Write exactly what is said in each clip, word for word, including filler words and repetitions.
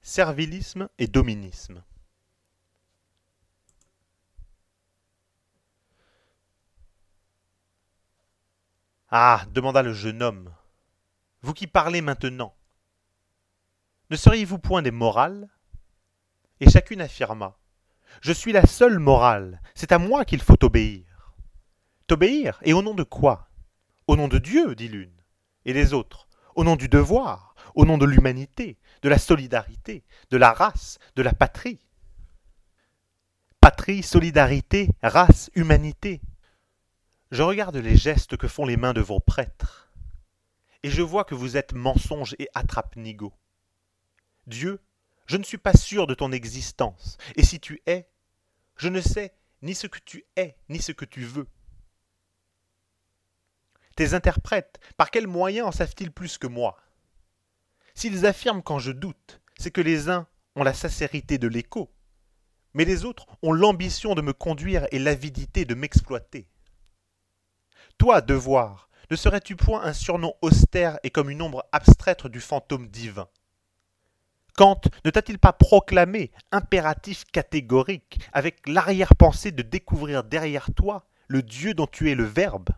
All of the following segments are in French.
Servilisme et dominisme. Ah, demanda le jeune homme, vous qui parlez maintenant, ne seriez-vous point des morales? Et chacune affirma, je suis la seule morale, c'est à moi qu'il faut obéir. T'obéir, et au nom de quoi? Au nom de Dieu, dit l'une, et les autres, au nom du devoir, au nom de l'humanité, de la solidarité, de la race, de la patrie. Patrie, solidarité, race, humanité. Je regarde les gestes que font les mains de vos prêtres, et je vois que vous êtes mensonge et attrape-nigaud. Dieu, je ne suis pas sûr de ton existence, et si tu es, je ne sais ni ce que tu es, ni ce que tu veux. Tes interprètes, par quels moyens en savent-ils plus que moi? S'ils affirment quand je doute, c'est que les uns ont la sincérité de l'écho, mais les autres ont l'ambition de me conduire et l'avidité de m'exploiter. Toi, devoir, ne serais-tu point un surnom austère et comme une ombre abstraite du fantôme divin? Kant ne t'a-t-il pas proclamé impératif catégorique, avec l'arrière-pensée de découvrir derrière toi le Dieu dont tu es le Verbe?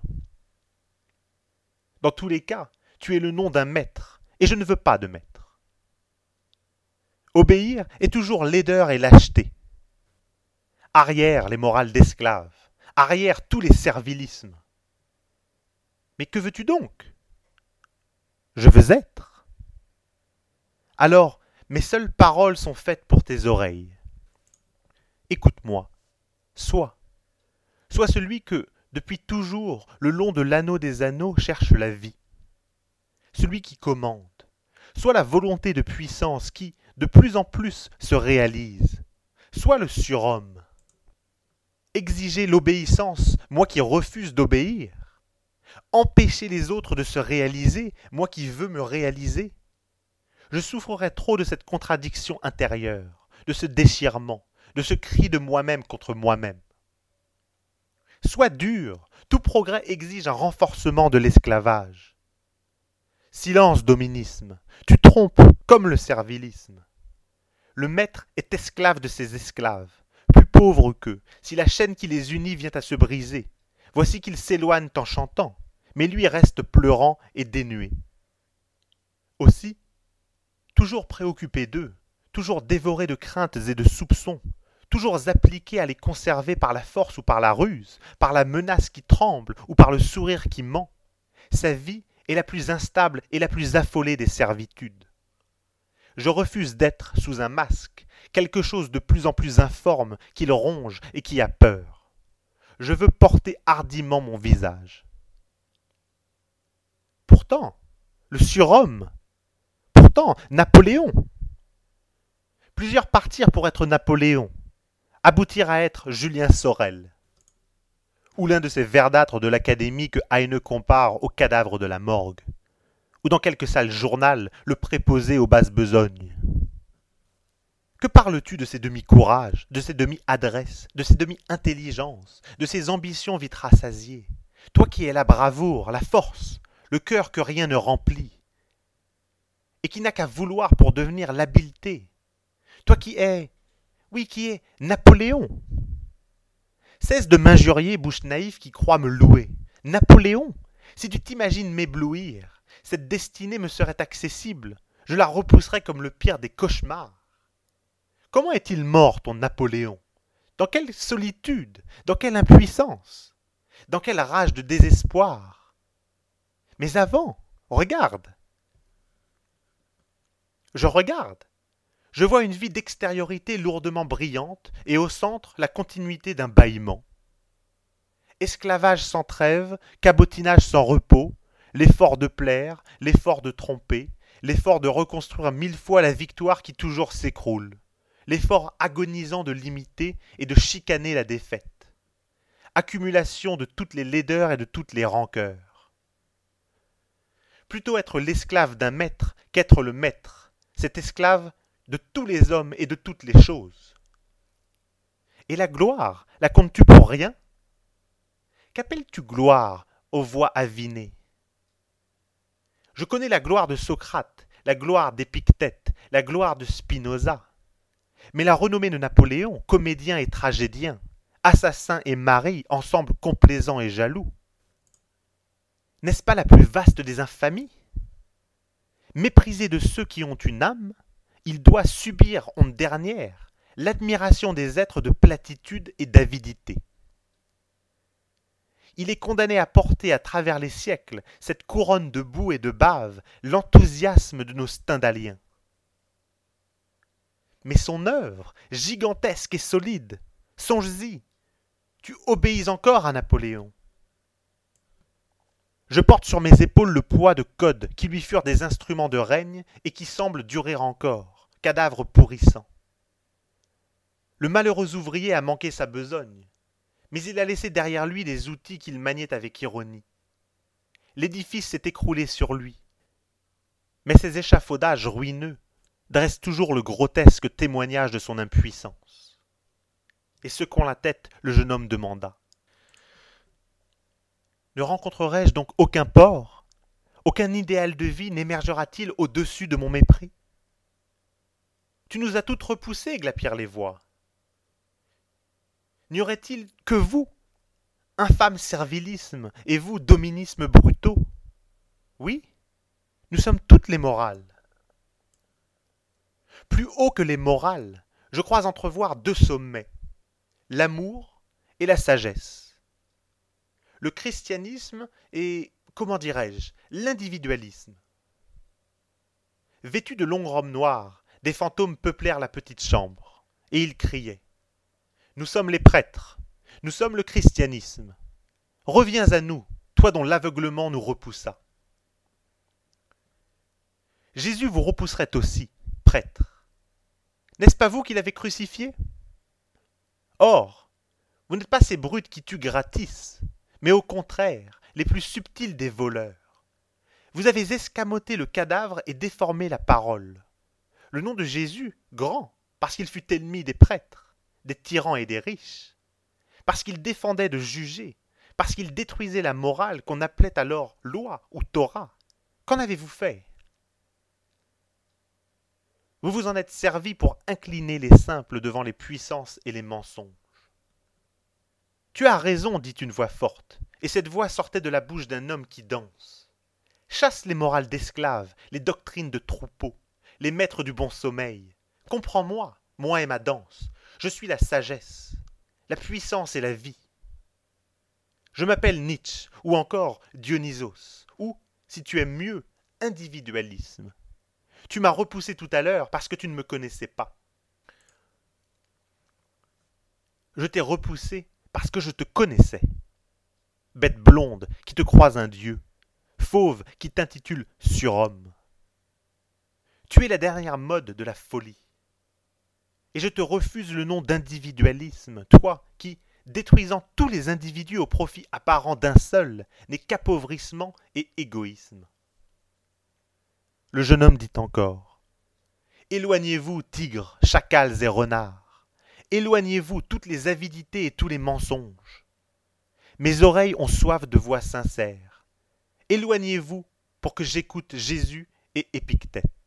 Dans tous les cas, tu es le nom d'un maître, et je ne veux pas de maître. Obéir est toujours laideur et lâcheté. Arrière les morales d'esclaves, arrière tous les servilismes. Mais que veux-tu donc? Je veux être. Alors, mes seules paroles sont faites pour tes oreilles. Écoute-moi, sois. Sois celui que, depuis toujours, le long de l'anneau des anneaux cherche la vie. Celui qui commande. Sois la volonté de puissance qui, de plus en plus, se réalise. Sois le surhomme. Exiger l'obéissance, moi qui refuse d'obéir. Empêcher les autres de se réaliser, moi qui veux me réaliser. Je souffrirais trop de cette contradiction intérieure, de ce déchirement, de ce cri de moi-même contre moi-même. Sois dur, tout progrès exige un renforcement de l'esclavage. Silence, dominisme, tu trompes comme le servilisme. Le maître est esclave de ses esclaves, plus pauvre qu'eux, si la chaîne qui les unit vient à se briser. Voici qu'ils s'éloignent en chantant, mais lui reste pleurant et dénué. Aussi, toujours préoccupé d'eux, toujours dévoré de craintes et de soupçons, toujours appliqué à les conserver par la force ou par la ruse, par la menace qui tremble ou par le sourire qui ment, sa vie est la plus instable et la plus affolée des servitudes. Je refuse d'être sous un masque, quelque chose de plus en plus informe qui le ronge et qui a peur. Je veux porter hardiment mon visage. Pourtant, le surhomme, pourtant Napoléon. Plusieurs partirent pour être Napoléon, aboutir à être Julien Sorel, ou l'un de ces verdâtres de l'Académie que Heine compare au cadavre de la morgue, ou dans quelque sale journal le préposé aux basses besognes. Que parles-tu de ces demi-courages, de ces demi-adresses, de ces demi-intelligences, de ces ambitions vite rassasiées, toi qui es la bravoure, la force, le cœur que rien ne remplit, et qui n'a qu'à vouloir pour devenir l'habileté, toi qui es, oui qui es Napoléon. Cesse de m'injurier, bouche naïve qui croit me louer. Napoléon, si tu t'imagines m'éblouir, cette destinée me serait accessible, je la repousserais comme le pire des cauchemars. Comment est-il mort, ton Napoléon? Dans quelle solitude? Dans quelle impuissance? Dans quelle rage de désespoir? Mais avant, regarde. Je regarde. Je vois une vie d'extériorité lourdement brillante et au centre la continuité d'un bâillement. Esclavage sans trêve, cabotinage sans repos, l'effort de plaire, l'effort de tromper, l'effort de reconstruire mille fois la victoire qui toujours s'écroule, l'effort agonisant de l'imiter et de chicaner la défaite. Accumulation de toutes les laideurs et de toutes les rancœurs. Plutôt être l'esclave d'un maître qu'être le maître, cet esclave de tous les hommes et de toutes les choses. Et la gloire, la comptes-tu pour rien? Qu'appelles-tu gloire aux voix avinées? Je connais la gloire de Socrate, la gloire d'Épictète, la gloire de Spinoza. Mais la renommée de Napoléon, comédien et tragédien, assassin et mari, ensemble complaisant et jaloux, n'est-ce pas la plus vaste des infamies? Méprisé de ceux qui ont une âme, il doit subir en dernière l'admiration des êtres de platitude et d'avidité. Il est condamné à porter à travers les siècles cette couronne de boue et de bave, l'enthousiasme de nos Stendhaliens. Mais son œuvre, gigantesque et solide, songe-y, tu obéis encore à Napoléon. Je porte sur mes épaules le poids de codes qui lui furent des instruments de règne et qui semblent durer encore, cadavres pourrissants. Le malheureux ouvrier a manqué sa besogne, mais il a laissé derrière lui les outils qu'il maniait avec ironie. L'édifice s'est écroulé sur lui, mais ses échafaudages ruineux dressent toujours le grotesque témoignage de son impuissance. Et secouant la tête, le jeune homme demanda: ne rencontrerai-je donc aucun port? Aucun idéal de vie n'émergera-t-il au-dessus de mon mépris? Tu nous as toutes repoussées, glapirent les voix. N'y aurait-il que vous, infâme servilisme, et vous, dominisme brutaux? Oui, nous sommes toutes les morales. Plus haut que les morales, je crois entrevoir deux sommets, l'amour et la sagesse. Le christianisme et, comment dirais-je, l'individualisme. Vêtus de longues robes noires, des fantômes peuplèrent la petite chambre, et ils criaient: nous sommes les prêtres, nous sommes le christianisme. Reviens à nous, toi dont l'aveuglement nous repoussa. Jésus vous repousserait aussi, prêtres. N'est-ce pas vous qui l'avez crucifié? Or, vous n'êtes pas ces brutes qui tuent gratis, mais au contraire, les plus subtils des voleurs. Vous avez escamoté le cadavre et déformé la parole. Le nom de Jésus, grand, parce qu'il fut ennemi des prêtres, des tyrans et des riches, parce qu'il défendait de juger, parce qu'il détruisait la morale qu'on appelait alors loi ou Torah. Qu'en avez-vous fait? Vous vous en êtes servi pour incliner les simples devant les puissances et les mensonges. Tu as raison, dit une voix forte, et cette voix sortait de la bouche d'un homme qui danse. Chasse les morales d'esclaves, les doctrines de troupeaux, les maîtres du bon sommeil. Comprends-moi, moi et ma danse. Je suis la sagesse, la puissance et la vie. Je m'appelle Nietzsche, ou encore Dionysos, ou, si tu aimes mieux, individualisme. Tu m'as repoussé tout à l'heure parce que tu ne me connaissais pas. Je t'ai repoussé parce que je te connaissais. Bête blonde qui te croise un dieu, fauve qui t'intitule surhomme. Tu es la dernière mode de la folie. Et je te refuse le nom d'individualisme, toi qui, détruisant tous les individus au profit apparent d'un seul, n'est qu'appauvrissement et égoïsme. Le jeune homme dit encore: éloignez-vous, tigres, chacals et renards. Éloignez-vous toutes les avidités et tous les mensonges. Mes oreilles ont soif de voix sincères. Éloignez-vous pour que j'écoute Jésus et Épictète.